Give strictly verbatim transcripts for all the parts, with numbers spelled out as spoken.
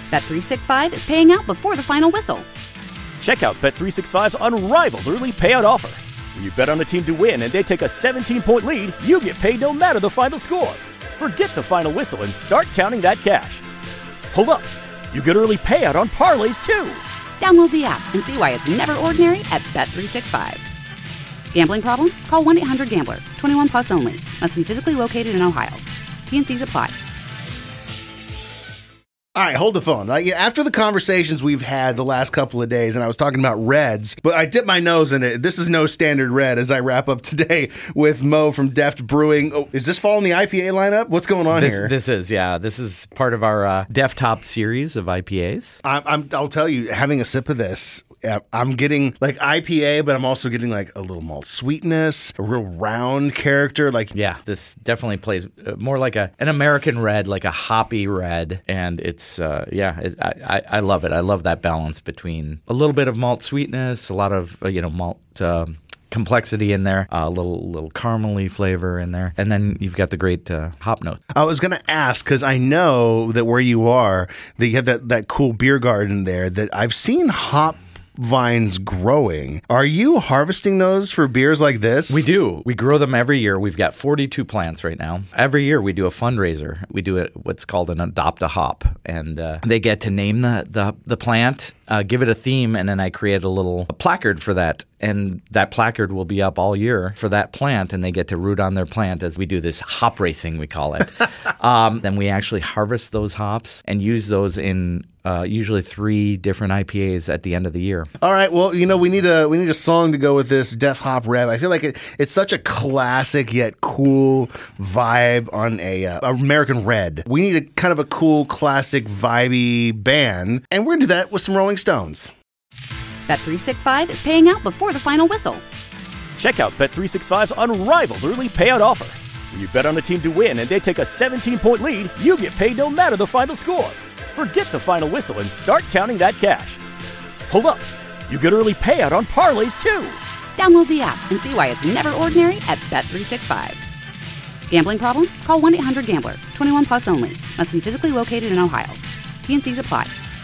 Bet three sixty-five is paying out before the final whistle. Check out Bet three sixty-five's unrivaled early payout offer. When you bet on a team to win and they take a seventeen-point lead, you get paid no matter the final score. Forget the final whistle and start counting that cash. Hold up. You get early payout on parlays, too. Download the app and see why it's never ordinary at Bet three sixty-five. Gambling problem? Call one eight hundred gambler. twenty-one plus only. Must be physically located in Ohio. T N Cs apply. All right, hold the phone. Like, after the conversations we've had the last couple of days, and I was talking about reds, but I dipped my nose in it. This is no standard red as I wrap up today with Mo from Deft Brewing. Oh, is this fall in the I P A lineup? What's going on this, here? This is, yeah. This is part of our uh, Deft Top series of I P As. I'm, I'm, I'll tell you, having a sip of this, I'm getting like I P A, but I'm also getting like a little malt sweetness, a real round character. Like, yeah, this definitely plays more like a an American red, like a hoppy red, and it's uh, yeah, it, I I love it. I love that balance between a little bit of malt sweetness, a lot of uh, you know malt. Uh, complexity in there, a uh, little little caramely flavor in there, and then you've got the great uh, hop note. I was going to ask, because I know that where you are, that you have that, that cool beer garden there, that I've seen hop vines growing. Are you harvesting those for beers like this? We do. We grow them every year. We've got forty-two plants right now. Every year we do a fundraiser. We do it, what's called an Adopt a Hop, and uh, they get to name the the, the plant, uh, give it a theme, and then I create a little a placard for that. And that placard will be up all year for that plant, and they get to root on their plant as we do this hop racing, we call it. um, then we actually harvest those hops and use those in uh, usually three different I P As at the end of the year. All right. Well, you know, we need a we need a song to go with this Def Hop Rev. I feel like it, it's such a classic yet cool vibe on a uh, American Red. We need a kind of a cool, classic, vibey band, and we're gonna do that with some Rolling Stones. Bet three sixty-five is paying out before the final whistle. Check out Bet three sixty-five's unrivaled early payout offer. When you bet on a team to win and they take a seventeen-point lead, you get paid no matter the final score. Forget the final whistle and start counting that cash. Hold up. You get early payout on parlays, too. Download the app and see why it's never ordinary at Bet three sixty-five. Gambling problem? Call one eight hundred gambler. twenty-one plus only. Must be physically located in Ohio. T N Cs apply.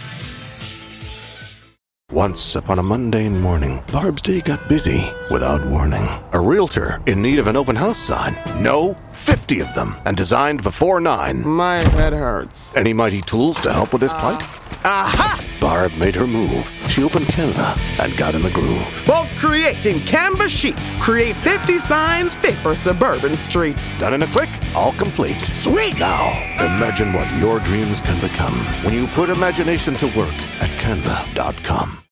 Once upon a mundane morning, Barb's day got busy without warning. A realtor in need of an open house sign. No, fifty of them, and designed before nine. My head hurts. Any mighty tools to help with this plight? Aha! Barb made her move. She opened Canva and got in the groove. Bulk creating Canva sheets. Create fifty signs fit for suburban streets. Done in a click, all complete. Sweet! Now, imagine what your dreams can become when you put imagination to work at canva dot com.